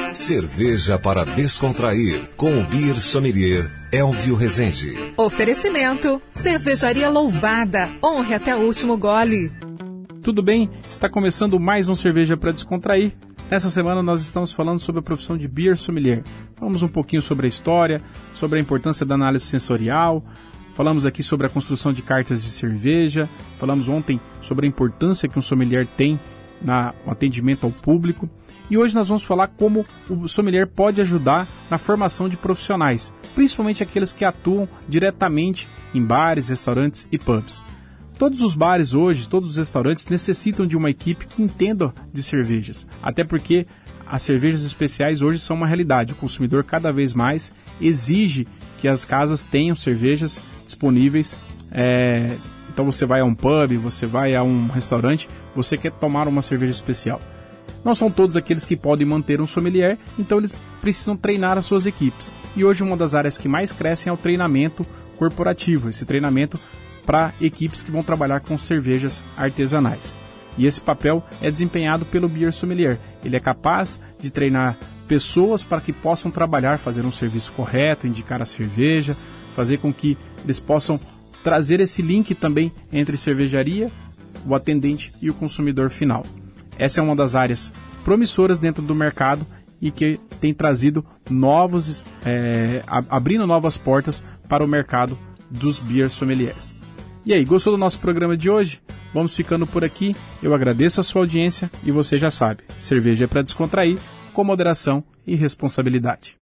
Cerveja para descontrair, com o Beer Sommelier Elvio Rezende. Oferecimento, Cervejaria Louvada, honre até o último gole. Tudo bem? Está começando mais um Cerveja para Descontrair. Nessa semana nós estamos falando sobre a profissão de Beer Sommelier. Falamos um pouquinho sobre a história, sobre a importância da análise sensorial, falamos aqui sobre a construção de cartas de cerveja, falamos ontem sobre a importância que um sommelier tem no atendimento ao público. E hoje nós vamos falar como o sommelier pode ajudar na formação de profissionais, principalmente aqueles que atuam diretamente em bares, restaurantes e pubs. Todos os bares hoje, todos os restaurantes necessitam de uma equipe que entenda de cervejas, até porque as cervejas especiais hoje são uma realidade. O consumidor cada vez mais exige que as casas tenham cervejas disponíveis. Então você vai a um pub, você vai a um restaurante, você quer tomar uma cerveja especial. Não são todos aqueles que podem manter um sommelier, então eles precisam treinar as suas equipes. E hoje uma das áreas que mais crescem é o treinamento corporativo, esse treinamento para equipes que vão trabalhar com cervejas artesanais. E esse papel é desempenhado pelo Beer Sommelier. Ele é capaz de treinar pessoas para que possam trabalhar, fazer um serviço correto, indicar a cerveja, fazer com que eles possam trazer esse link também entre cervejaria, o atendente e o consumidor final. Essa é uma das áreas promissoras dentro do mercado e que tem trazido abrindo novas portas para o mercado dos Beer Sommeliers. E aí, gostou do nosso programa de hoje? Vamos ficando por aqui. Eu agradeço a sua audiência e você já sabe, cerveja é para descontrair, com moderação e responsabilidade.